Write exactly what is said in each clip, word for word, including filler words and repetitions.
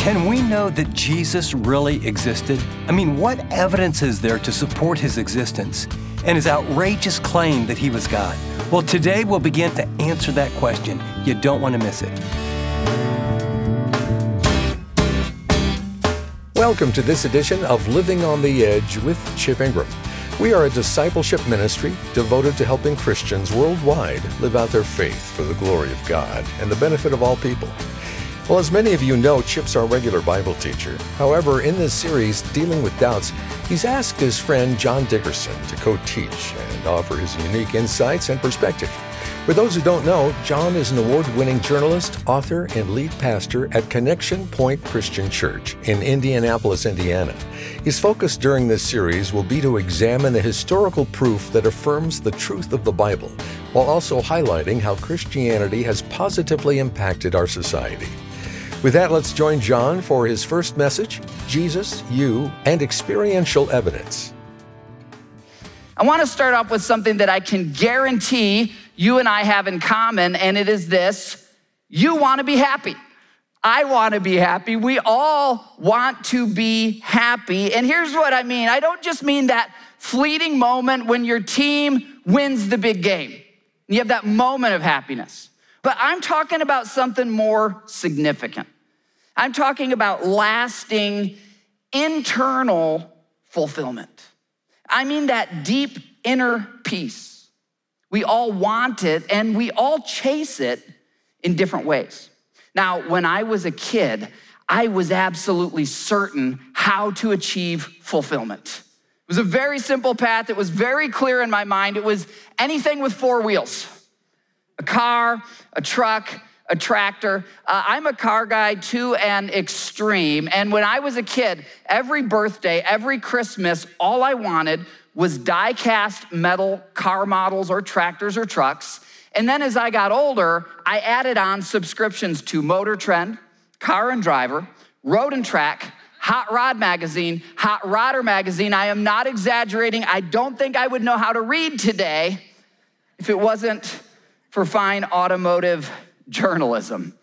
Can we know that Jesus really existed? I mean, what evidence is there to support his existence and his outrageous claim that he was God? Well, today we'll begin to answer that question. You don't want to miss it. Welcome to this edition of Living on the Edge with Chip Ingram. We are a discipleship ministry devoted to helping Christians worldwide live out their faith for the glory of God and the benefit of all people. Well, as many of you know, Chip's our regular Bible teacher. However, in this series, Dealing with Doubts, he's asked his friend John Dickerson to co-teach and offer his unique insights and perspective. For those who don't know, John is an award-winning journalist, author, and lead pastor at Connection Point Christian Church in Indianapolis, Indiana. His focus during this series will be to examine the historical proof that affirms the truth of the Bible, while also highlighting how Christianity has positively impacted our society. With that, let's join John for his first message, Jesus, You, and Experiential Evidence. I want to start off with something that I can guarantee you and I have in common, and it is this: you want to be happy. I want to be happy. We all want to be happy. And here's what I mean. I don't just mean that fleeting moment when your team wins the big game. You have that moment of happiness. But I'm talking about something more significant. I'm talking about lasting internal fulfillment. I mean that deep inner peace. We all want it and we all chase it in different ways. Now, when I was a kid, I was absolutely certain how to achieve fulfillment. It was a very simple path. It was very clear in my mind. It was anything with four wheels. A car, a truck, a tractor. Uh, I'm a car guy to an extreme. And when I was a kid, every birthday, every Christmas, all I wanted was die-cast metal car models or tractors or trucks. And then as I got older, I added on subscriptions to Motor Trend, Car and Driver, Road and Track, Hot Rod Magazine, Hot Rodder Magazine. I am not exaggerating. I don't think I would know how to read today if it wasn't for fine automotive journalism.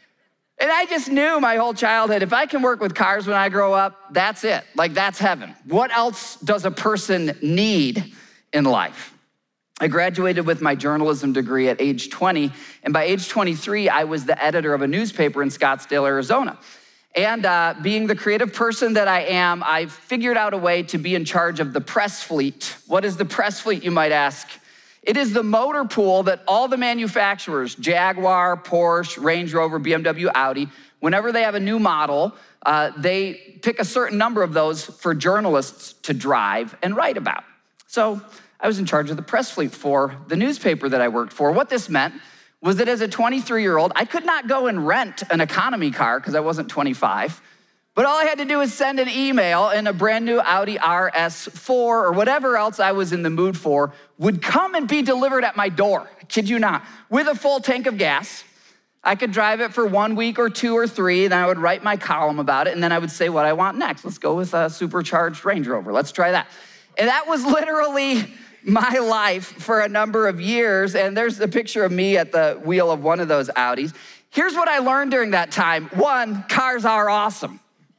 And I just knew my whole childhood, if I can work with cars when I grow up, that's it. Like, that's heaven. What else does a person need in life? I graduated with my journalism degree at age twenty, and by age twenty-three, I was the editor of a newspaper in Scottsdale, Arizona. And uh, being the creative person that I am, I figured out a way to be in charge of the press fleet. What is the press fleet, you might ask? It is the motor pool that all the manufacturers, Jaguar, Porsche, Range Rover, B M W, Audi, whenever they have a new model, uh, they pick a certain number of those for journalists to drive and write about. So I was in charge of the press fleet for the newspaper that I worked for. What this meant was that as a twenty-three-year-old, I could not go and rent an economy car because I wasn't twenty-five. But all I had to do was send an email, and a brand new Audi R S four or whatever else I was in the mood for would come and be delivered at my door. I kid you not, with a full tank of gas. I could drive it for one week or two or three, then I would write my column about it, and then I would say what I want next. Let's go with a supercharged Range Rover. Let's try that. And that was literally my life for a number of years. And there's a picture of me at the wheel of one of those Audis. Here's what I learned during that time. One, cars are awesome.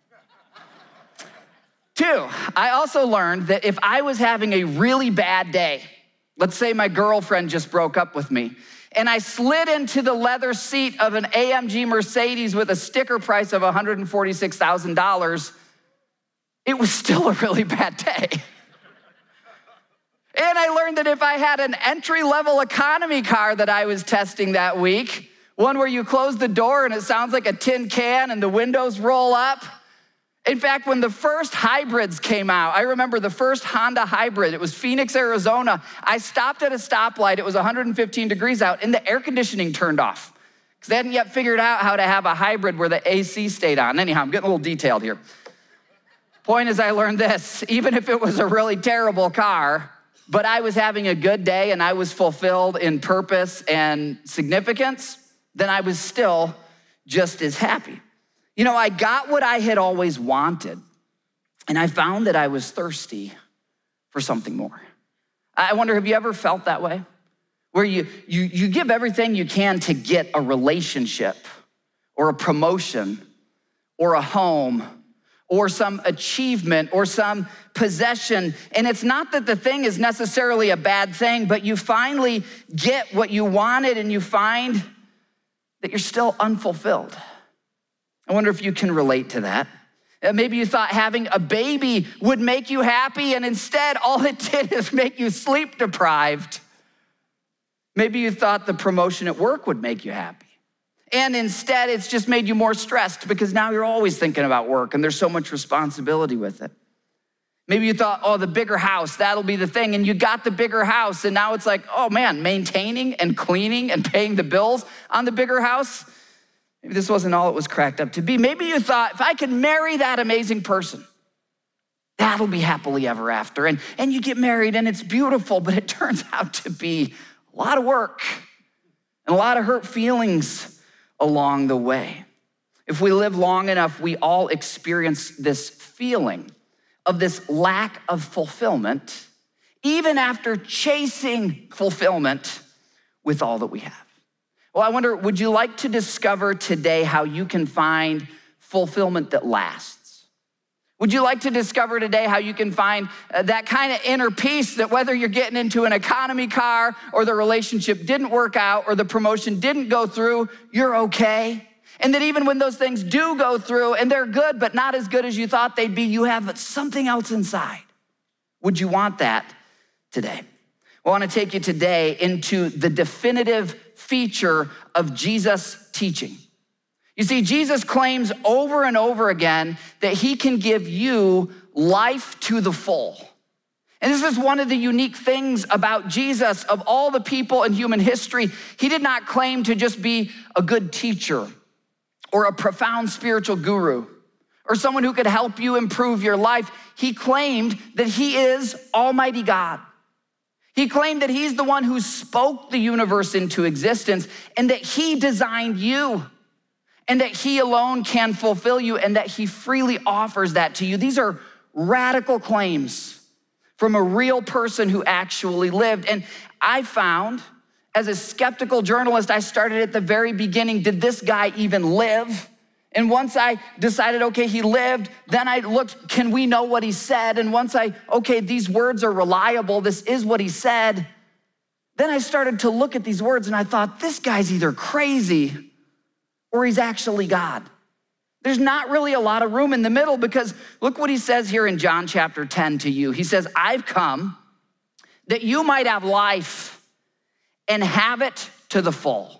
Two, I also learned that if I was having a really bad day, let's say my girlfriend just broke up with me, and I slid into the leather seat of an A M G Mercedes with a sticker price of one hundred forty-six thousand dollars, it was still a really bad day. And I learned that if I had an entry-level economy car that I was testing that week, one where you close the door and it sounds like a tin can and the windows roll up. In fact, when the first hybrids came out, I remember the first Honda hybrid, it was Phoenix, Arizona. I stopped at a stoplight, it was one hundred fifteen degrees out, and the air conditioning turned off because they hadn't yet figured out how to have a hybrid where the A C stayed on. Anyhow, I'm getting a little detailed here. Point is, I learned this: even if it was a really terrible car, but I was having a good day and I was fulfilled in purpose and significance, then I was still just as happy. You know, I got what I had always wanted, and I found that I was thirsty for something more. I wonder, have you ever felt that way? Where you, you, you give everything you can to get a relationship or a promotion or a home or some achievement or some possession. And it's not that the thing is necessarily a bad thing, but you finally get what you wanted and you find that you're still unfulfilled. I wonder if you can relate to that. Maybe you thought having a baby would make you happy, and instead all it did is make you sleep deprived. Maybe you thought the promotion at work would make you happy, and instead it's just made you more stressed because now you're always thinking about work and there's so much responsibility with it. Maybe you thought, oh, the bigger house, that'll be the thing, and you got the bigger house, and now it's like, oh man, maintaining and cleaning and paying the bills on the bigger house, maybe this wasn't all it was cracked up to be. Maybe you thought, if I could marry that amazing person, that'll be happily ever after. And, and you get married and it's beautiful, but it turns out to be a lot of work and a lot of hurt feelings along the way. If we live long enough, we all experience this feeling of this lack of fulfillment, even after chasing fulfillment with all that we have. Well, I wonder, would you like to discover today how you can find fulfillment that lasts? Would you like to discover today how you can find uh, that kind of inner peace that whether you're getting into an economy car or the relationship didn't work out or the promotion didn't go through, you're okay? And that even when those things do go through and they're good, but not as good as you thought they'd be, you have something else inside. Would you want that today? Well, I want to take you today into the definitive feature of Jesus' teaching. You see, Jesus claims over and over again that he can give you life to the full. And this is one of the unique things about Jesus. Of all the people in human history, he did not claim to just be a good teacher or a profound spiritual guru or someone who could help you improve your life. He claimed that he is Almighty God. He claimed that he's the one who spoke the universe into existence and that he designed you and that he alone can fulfill you and that he freely offers that to you. These are radical claims from a real person who actually lived. And I found, as a skeptical journalist, I started at the very beginning, did this guy even live? And once I decided, okay, he lived, then I looked, can we know what he said? And once I, okay, these words are reliable, this is what he said. Then I started to look at these words and I thought, this guy's either crazy or he's actually God. There's not really a lot of room in the middle because look what he says here in John chapter ten to you. He says, I've come that you might have life and have it to the full.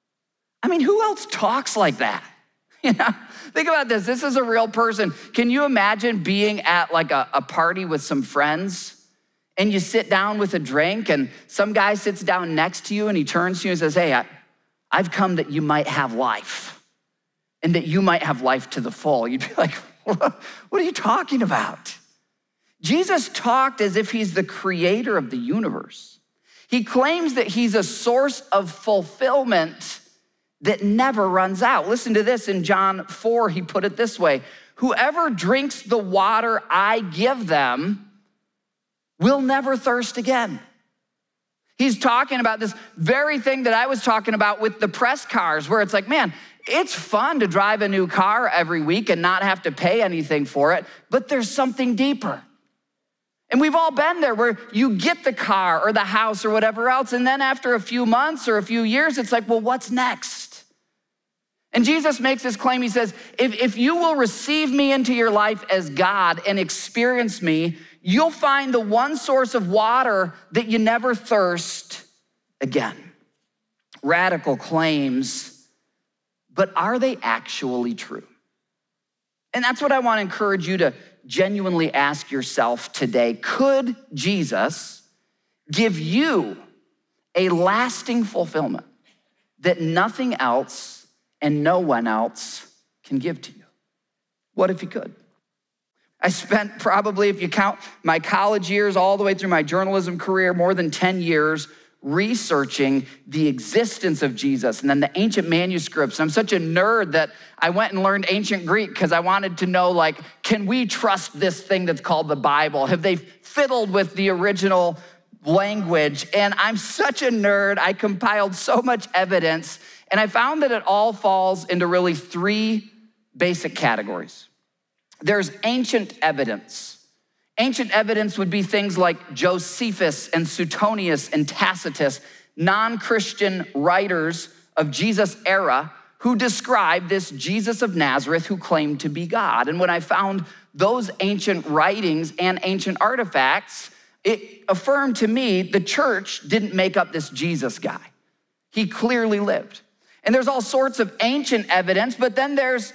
I mean, who else talks like that? You know, think about this. This is a real person. Can you imagine being at like a, a party with some friends and you sit down with a drink and some guy sits down next to you and he turns to you and says, hey, I, I've come that you might have life and that you might have life to the full. You'd be like, what, what are you talking about? Jesus talked as if he's the creator of the universe. He claims that he's a source of fulfillment that never runs out. Listen to this in John four, he put it this way, whoever drinks the water I give them will never thirst again. He's talking about this very thing that I was talking about with the press cars, where it's like, man, it's fun to drive a new car every week and not have to pay anything for it, but there's something deeper. And we've all been there where you get the car or the house or whatever else, and then after a few months or a few years, it's like, well, what's next? And Jesus makes this claim. He says, if, if you will receive me into your life as God and experience me, you'll find the one source of water that you never thirst again. Radical claims, but are they actually true? And that's what I want to encourage you to genuinely ask yourself today. Could Jesus give you a lasting fulfillment that nothing else and no one else can give to you? What if he could? I spent probably, if you count my college years all the way through my journalism career, more than ten years researching the existence of Jesus and then the ancient manuscripts. I'm such a nerd that I went and learned ancient Greek because I wanted to know, like, can we trust this thing that's called the Bible? Have they fiddled with the original language? And I'm such a nerd. I compiled so much evidence, and I found that it all falls into really three basic categories. There's ancient evidence. Ancient evidence would be things like Josephus and Suetonius and Tacitus, non-Christian writers of Jesus' era who described this Jesus of Nazareth who claimed to be God. And when I found those ancient writings and ancient artifacts, it affirmed to me the church didn't make up this Jesus guy. He clearly lived. And there's all sorts of ancient evidence, but then there's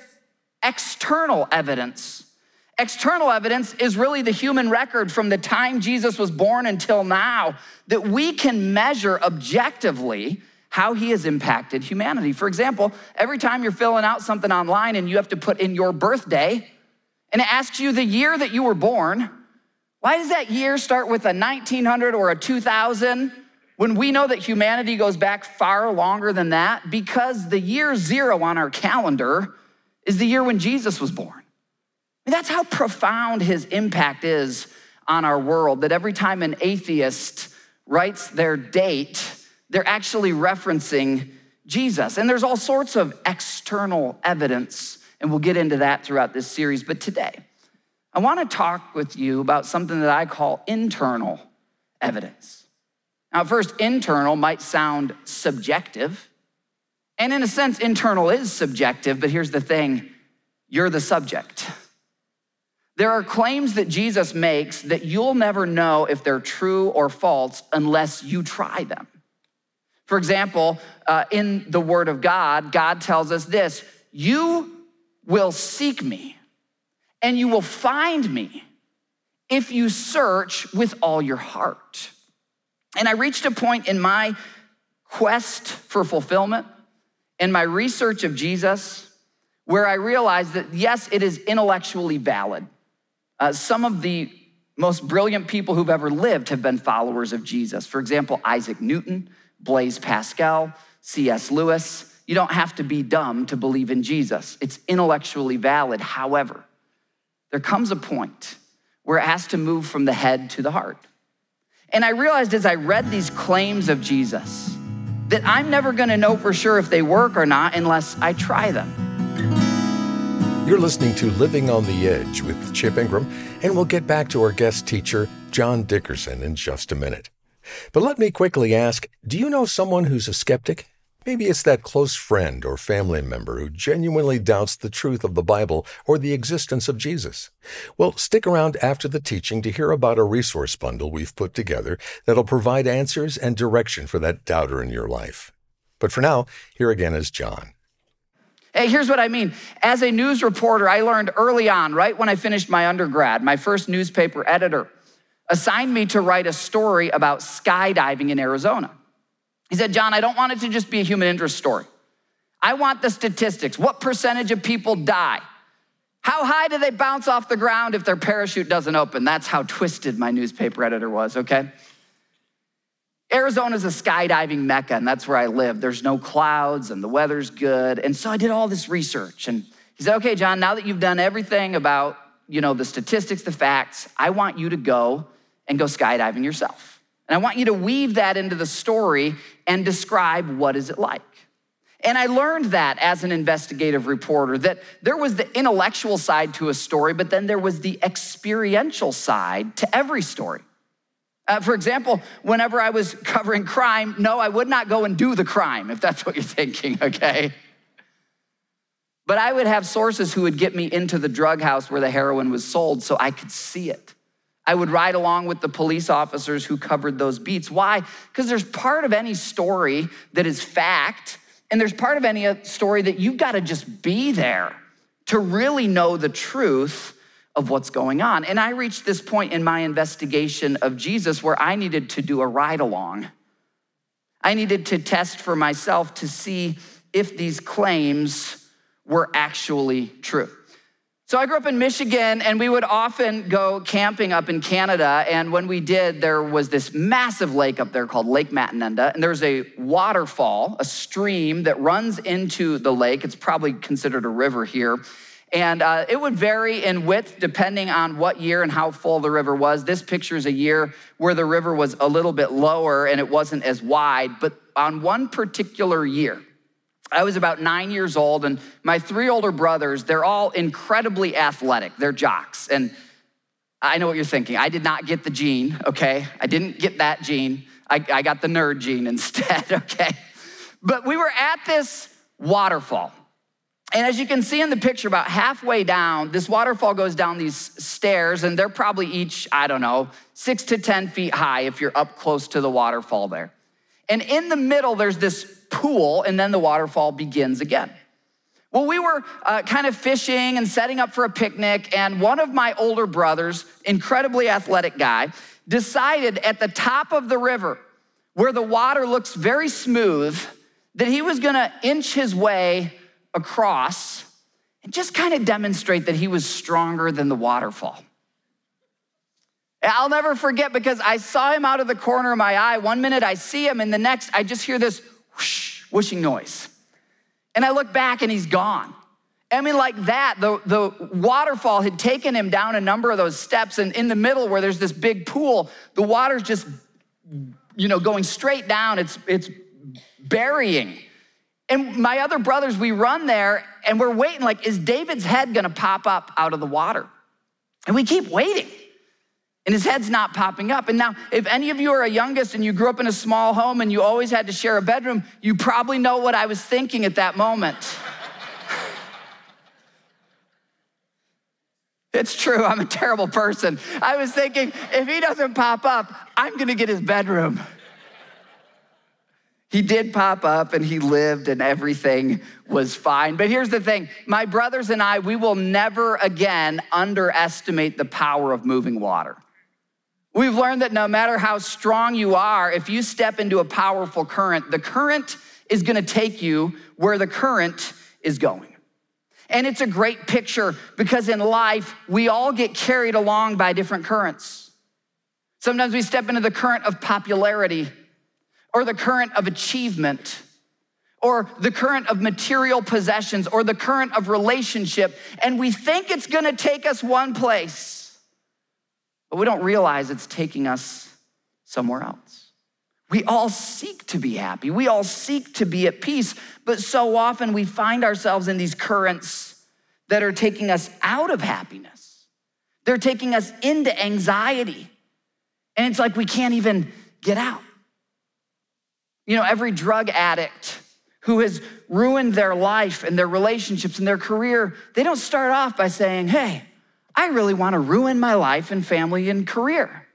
external evidence. External evidence is really the human record from the time Jesus was born until now that we can measure objectively how he has impacted humanity. For example, every time you're filling out something online and you have to put in your birthday, and it asks you the year that you were born, why does that year start with a nineteen hundred or a two thousand when we know that humanity goes back far longer than that? Because the year zero on our calendar is the year when Jesus was born. I mean, that's how profound his impact is on our world, that every time an atheist writes their date, they're actually referencing Jesus. And there's all sorts of external evidence, and we'll get into that throughout this series. But today, I want to talk with you about something that I call internal evidence. Now, at first, internal might sound subjective. And in a sense, internal is subjective, but here's the thing, you're the subject. There are claims that Jesus makes that you'll never know if they're true or false unless you try them. For example, uh, in the Word of God, God tells us this, you will seek me and you will find me if you search with all your heart. And I reached a point in my quest for fulfillment, in my research of Jesus, where I realized that yes, it is intellectually valid. Uh, some of the most brilliant people who've ever lived have been followers of Jesus. For example, Isaac Newton, Blaise Pascal, C S Lewis. You don't have to be dumb to believe in Jesus. It's intellectually valid. However, there comes a point where it has to move from the head to the heart. And I realized as I read these claims of Jesus that I'm never gonna know for sure if they work or not unless I try them. You're listening to Living on the Edge with Chip Ingram, and we'll get back to our guest teacher, John Dickerson, in just a minute. But let me quickly ask, do you know someone who's a skeptic? Maybe it's that close friend or family member who genuinely doubts the truth of the Bible or the existence of Jesus. Well, stick around after the teaching to hear about a resource bundle we've put together that'll provide answers and direction for that doubter in your life. But for now, here again is John. Hey, here's what I mean. As a news reporter, I learned early on, right when I finished my undergrad, my first newspaper editor assigned me to write a story about skydiving in Arizona. He said, John, I don't want it to just be a human interest story. I want the statistics. What percentage of people die? How high do they bounce off the ground if their parachute doesn't open? That's how twisted my newspaper editor was, okay? Arizona's a skydiving mecca, and that's where I live. There's no clouds, and the weather's good. And so I did all this research. And he said, okay, John, now that you've done everything about, you know, the statistics, the facts, I want you to go and go skydiving yourself. And I want you to weave that into the story and describe what is it like. And I learned that as an investigative reporter, that there was the intellectual side to a story, but then there was the experiential side to every story. Uh, for example, whenever I was covering crime, no, I would not go and do the crime, if that's what you're thinking, okay? But I would have sources who would get me into the drug house where the heroin was sold so I could see it. I would ride along with the police officers who covered those beats. Why? Because there's part of any story that is fact, and there's part of any story that you've got to just be there to really know the truth of what's going on. And I reached this point in my investigation of Jesus where I needed to do a ride along. I needed to test for myself to see if these claims were actually true. So I grew up in Michigan, and we would often go camping up in Canada. And when we did, there was this massive lake up there called Lake Matinenda. And there's a waterfall, a stream that runs into the lake. It's probably considered a river here. And uh, it would vary in width depending on what year and how full the river was. This picture is a year where the river was a little bit lower and it wasn't as wide. But on one particular year, I was about nine years old, and my three older brothers, they're all incredibly athletic. They're jocks. And I know what you're thinking. I did not get the gene, okay? I didn't get that gene. I, I got the nerd gene instead, okay? But we were at this waterfall. And as you can see in the picture, about halfway down, this waterfall goes down these stairs, and they're probably each, I don't know, six to ten feet high if you're up close to the waterfall there. And in the middle, there's this pool, and then the waterfall begins again. Well, we were uh, kind of fishing and setting up for a picnic, and one of my older brothers, incredibly athletic guy, decided at the top of the river, where the water looks very smooth, that he was gonna inch his way across and just kind of demonstrate that he was stronger than the waterfall. I'll never forget, because I saw him out of the corner of my eye. One minute I see him, and the next I just hear this whoosh, whooshing noise. And I look back and he's gone. I mean, like that, the, the waterfall had taken him down a number of those steps, and in the middle where there's this big pool, the water's just, you know, going straight down. It's, it's burying. And my other brothers, we run there and we're waiting, like, is David's head gonna pop up out of the water? And we keep waiting. And his head's not popping up. And now, if any of you are a youngest and you grew up in a small home and you always had to share a bedroom, you probably know what I was thinking at that moment. It's true, I'm a terrible person. I was thinking, if he doesn't pop up, I'm gonna get his bedroom. He did pop up and he lived and everything was fine. But here's the thing, my brothers and I, we will never again underestimate the power of moving water. We've learned that no matter how strong you are, if you step into a powerful current, the current is gonna take you where the current is going. And it's a great picture, because in life, we all get carried along by different currents. Sometimes we step into the current of popularity, or the current of achievement, or the current of material possessions, or the current of relationship, and we think it's gonna take us one place, but we don't realize it's taking us somewhere else. We all seek to be happy. We all seek to be at peace, but so often we find ourselves in these currents that are taking us out of happiness. They're taking us into anxiety, and it's like we can't even get out. You know, every drug addict who has ruined their life and their relationships and their career, they don't start off by saying, hey, I really wanna ruin my life and family and career.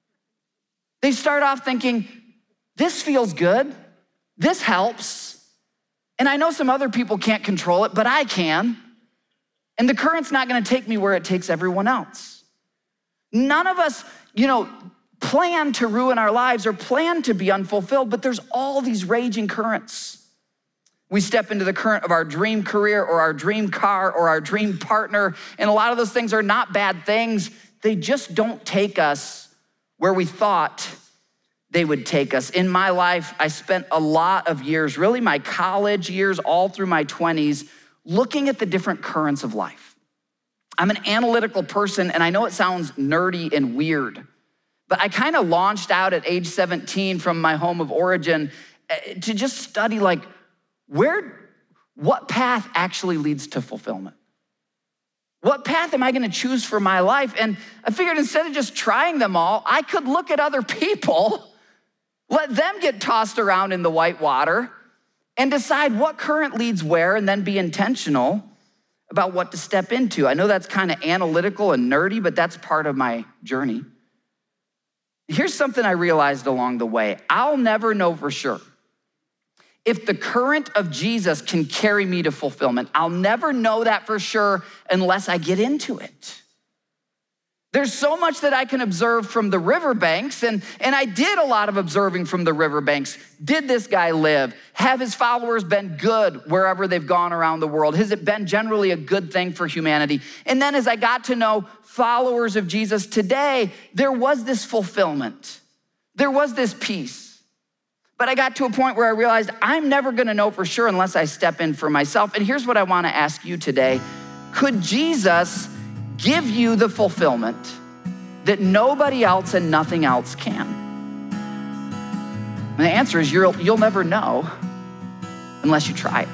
They start off thinking, this feels good, this helps, and I know some other people can't control it, but I can, and the current's not gonna take me where it takes everyone else. None of us, you know, plan to ruin our lives or plan to be unfulfilled, but there's all these raging currents. We step into the current of our dream career or our dream car or our dream partner, and a lot of those things are not bad things. They just don't take us where we thought they would take us. In my life, I spent a lot of years, really my college years, all through my twenties, looking at the different currents of life. I'm an analytical person, and I know it sounds nerdy and weird, but I kind of launched out at age seventeen from my home of origin to just study, like, where, what path actually leads to fulfillment? What path am I gonna choose for my life? And I figured instead of just trying them all, I could look at other people, let them get tossed around in the white water, and decide what current leads where, and then be intentional about what to step into. I know that's kind of analytical and nerdy, but that's part of my journey. Here's something I realized along the way. I'll never know for sure if the current of Jesus can carry me to fulfillment. I'll never know that for sure unless I get into it. There's so much that I can observe from the riverbanks, and, and I did a lot of observing from the riverbanks. Did this guy live? Have his followers been good wherever they've gone around the world? Has it been generally a good thing for humanity? And then as I got to know followers of Jesus today, there was this fulfillment. There was this peace. But I got to a point where I realized I'm never gonna know for sure unless I step in for myself. And here's what I wanna ask you today. Could Jesus give you the fulfillment that nobody else and nothing else can? And the answer is you'll, you'll never know unless you try it.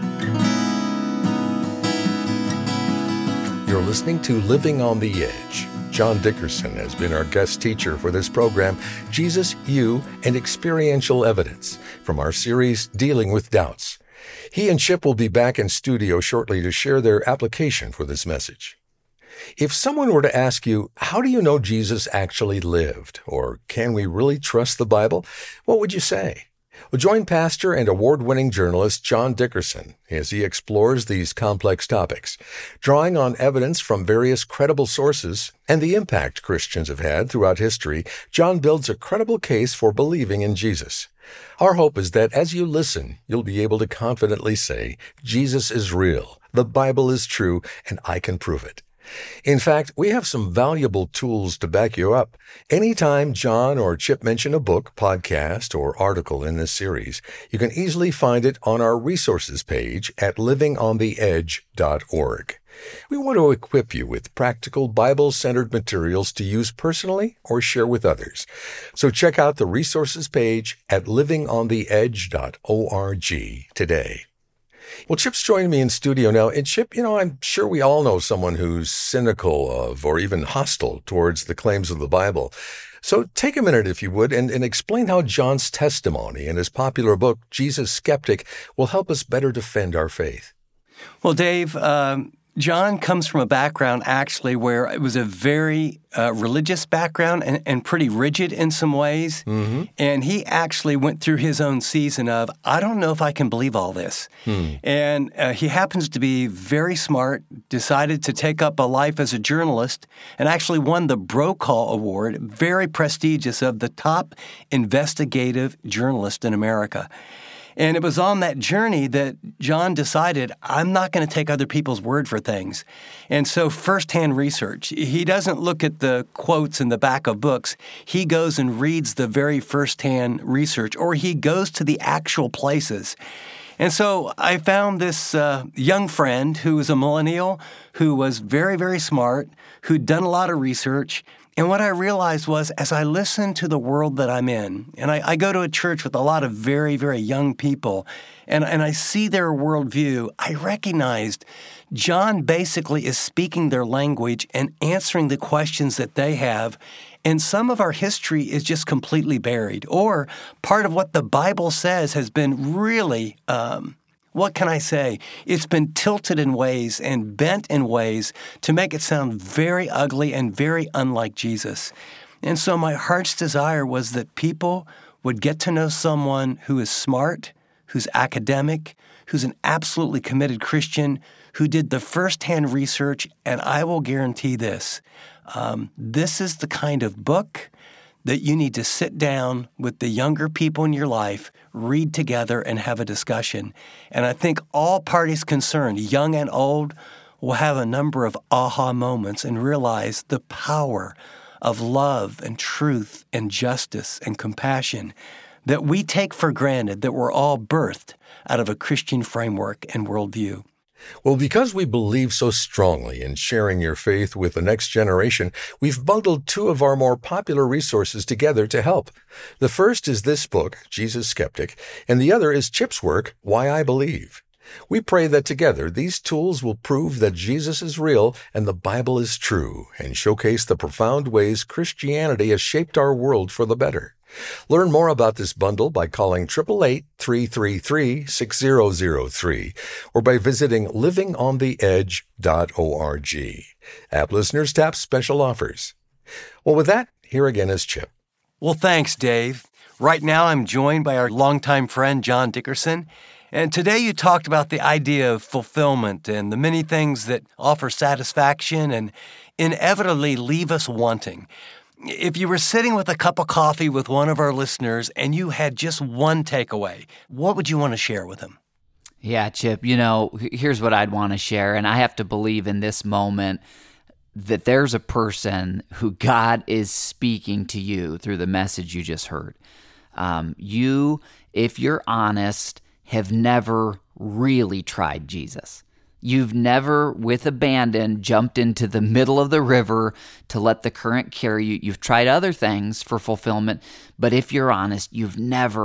You're listening to Living on the Edge. John Dickerson has been our guest teacher for this program, Jesus, You, and Experiential Evidence, from our series Dealing with Doubts. He and Chip will be back in studio shortly to share their application for this message. If someone were to ask you, how do you know Jesus actually lived? Or can we really trust the Bible? What would you say? Well, join pastor and award-winning journalist John Dickerson as he explores these complex topics, drawing on evidence from various credible sources and the impact Christians have had throughout history. John builds a credible case for believing in Jesus. Our hope is that as you listen, you'll be able to confidently say, Jesus is real, the Bible is true, and I can prove it. In fact, we have some valuable tools to back you up. Anytime John or Chip mention a book, podcast, or article in this series, you can easily find it on our resources page at living on the edge dot org. We want to equip you with practical Bible-centered materials to use personally or share with others. So check out the resources page at living on the edge dot org today. Well, Chip's joining me in studio now. And Chip, you know, I'm sure we all know someone who's cynical of or even hostile towards the claims of the Bible. So take a minute, if you would, and, and explain how John's testimony in his popular book, Jesus Skeptic, will help us better defend our faith. Well, Dave, um, John comes from a background actually where it was a very uh, religious background and, and pretty rigid in some ways. Mm-hmm. And he actually went through his own season of, I don't know if I can believe all this. Hmm. And uh, he happens to be very smart, decided to take up a life as a journalist, and actually won the Brokaw Award, very prestigious, of the top investigative journalist in America. And it was on that journey that John decided, I'm not going to take other people's word for things. And so firsthand research. He doesn't look at the quotes in the back of books. He goes and reads the very firsthand research, or he goes to the actual places. And so I found this uh, young friend who was a millennial, who was very, very smart, who'd done a lot of research. And what I realized was, as I listen to the world that I'm in, and I, I go to a church with a lot of very, very young people, and, and I see their worldview, I recognized John basically is speaking their language and answering the questions that they have. And some of our history is just completely buried, or part of what the Bible says has been really um, what can I say? It's been tilted in ways and bent in ways to make it sound very ugly and very unlike Jesus. And so my heart's desire was that people would get to know someone who is smart, who's academic, who's an absolutely committed Christian, who did the firsthand research, and I will guarantee this. Um, this is the kind of book that you need to sit down with the younger people in your life, read together, and have a discussion. And I think all parties concerned, young and old, will have a number of aha moments and realize the power of love and truth and justice and compassion that we take for granted, that we're all birthed out of a Christian framework and worldview. Well, because we believe so strongly in sharing your faith with the next generation, we've bundled two of our more popular resources together to help. The first is this book, Jesus Skeptic, and the other is Chip's work, Why I Believe. We pray that together these tools will prove that Jesus is real and the Bible is true, and showcase the profound ways Christianity has shaped our world for the better. Learn more about this bundle by calling eight eight eight, three three three, six zero zero three or by visiting living on the edge dot org. App listeners tap special offers. Well, with that, here again is Chip. Well, thanks, Dave. Right now, I'm joined by our longtime friend, John Dickerson. And today you talked about the idea of fulfillment and the many things that offer satisfaction and inevitably leave us wanting. If you were sitting with a cup of coffee with one of our listeners and you had just one takeaway, what would you want to share with them? Yeah, Chip, you know, here's what I'd want to share, and I have to believe in this moment that there's a person who God is speaking to you through the message you just heard. Um, you, if you're honest, have never really tried Jesus. You've never, with abandon, jumped into the middle of the river to let the current carry you. You've tried other things for fulfillment, but if you're honest, you've never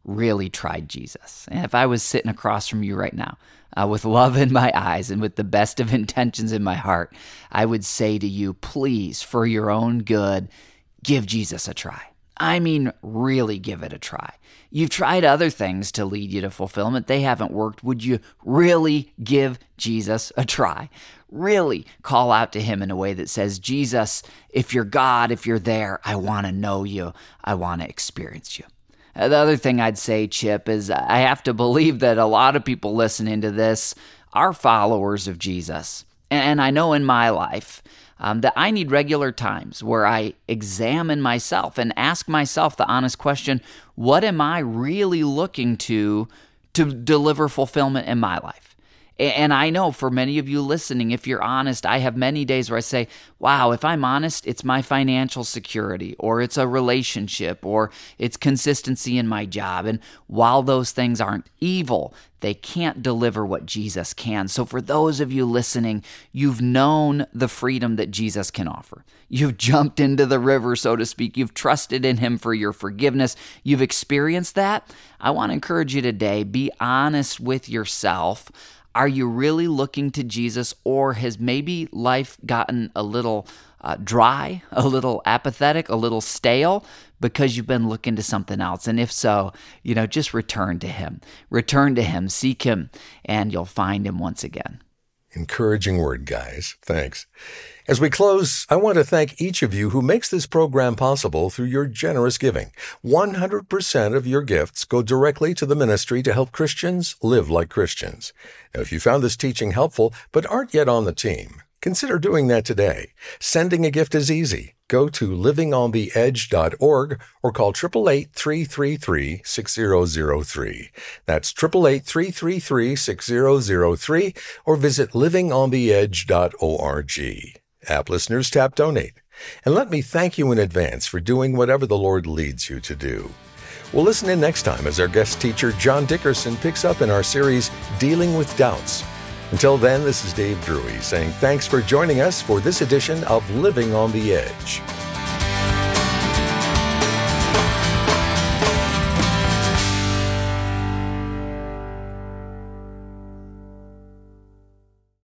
really tried Jesus? And if I was sitting across from you right now, uh, with love in my eyes and with the best of intentions in my heart, I would say to you, please, for your own good, give Jesus a try. I mean, really give it a try. You've tried other things to lead you to fulfillment. They haven't worked. Would you really give Jesus a try? Really call out to him in a way that says, Jesus, if you're God, if you're there, I want to know you. I want to experience you. The other thing I'd say, Chip, is I have to believe that a lot of people listening to this are followers of Jesus. And I know in my life um, that I need regular times where I examine myself and ask myself the honest question, what am I really looking to to deliver fulfillment in my life? And I know for many of you listening, if you're honest, I have many days where I say, wow, if I'm honest, it's my financial security, or it's a relationship, or it's consistency in my job. And while those things aren't evil, they can't deliver what Jesus can. So for those of you listening, you've known the freedom that Jesus can offer. You've jumped into the river, so to speak. You've trusted in him for your forgiveness. You've experienced that. I want to encourage you today, be honest with yourself. Are you really looking to Jesus, or has maybe life gotten a little uh, dry, a little apathetic, a little stale because you've been looking to something else? And if so, you know, just return to him. Return to him, seek him, and you'll find him once again. Encouraging word, guys. Thanks. As we close, I want to thank each of you who makes this program possible through your generous giving. one hundred percent of your gifts go directly to the ministry to help Christians live like Christians. Now, if you found this teaching helpful but aren't yet on the team, consider doing that today. Sending a gift is easy. Go to living on the edge dot org or call eight eight eight, three three three, six zero zero three. That's eight eight eight, three three three, six zero zero three or visit living on the edge dot org. App listeners, tap donate. And let me thank you in advance for doing whatever the Lord leads you to do. We'll listen in next time as our guest teacher John Dickerson picks up in our series, Dealing with Doubts. Until then, this is Dave Drury saying thanks for joining us for this edition of Living on the Edge.